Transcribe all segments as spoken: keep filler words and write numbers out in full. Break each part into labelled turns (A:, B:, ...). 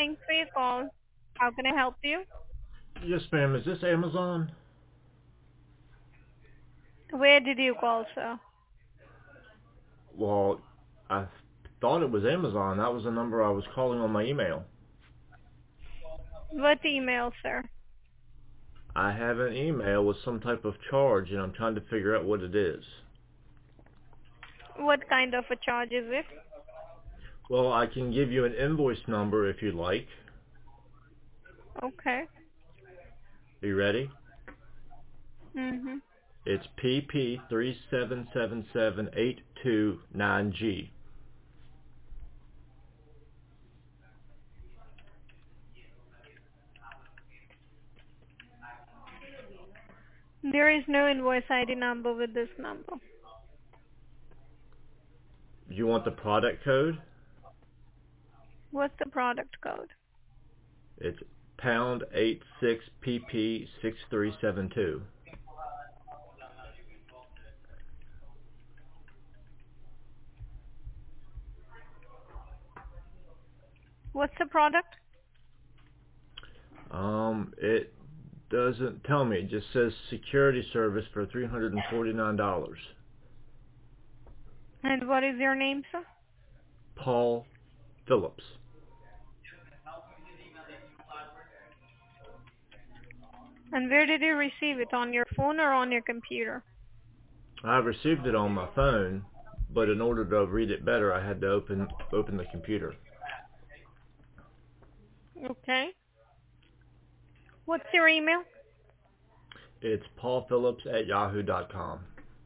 A: Thanks for your call. How can I help you?
B: Yes, ma'am. Is this Amazon?
A: Where did you call, sir?
B: Well, I thought it was Amazon. That was the number I was calling on my email.
A: What email, sir?
B: I have an email with some type of charge, and I'm trying to figure out what it is.
A: What kind of a charge is it?
B: Well, I can give you an invoice number if you'd like.
A: Okay.
B: Are you ready?
A: Mm-hmm.
B: It's P P three seven seven seven eight two nine G.
A: There is no invoice I D number with this number.
B: Do you want the product code?
A: What's the product code?
B: It's pound eight six P P six three seven two.
A: What's the product?
B: Um, it doesn't tell me. It just says security service for three hundred forty-nine dollars.
A: And what is your name, sir?
B: Paul Phillips.
A: And where did you receive it? On your phone or on your computer?
B: I received it on my phone, but in order to read it better, I had to open open the computer.
A: Okay. What's your email?
B: It's paul phillips at yahoo dot com.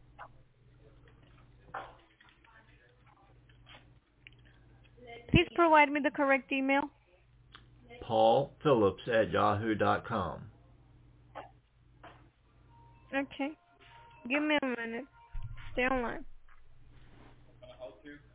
A: Please provide me the correct email.
B: paul phillips at yahoo dot com.
A: Okay. Give me a minute. Stay online.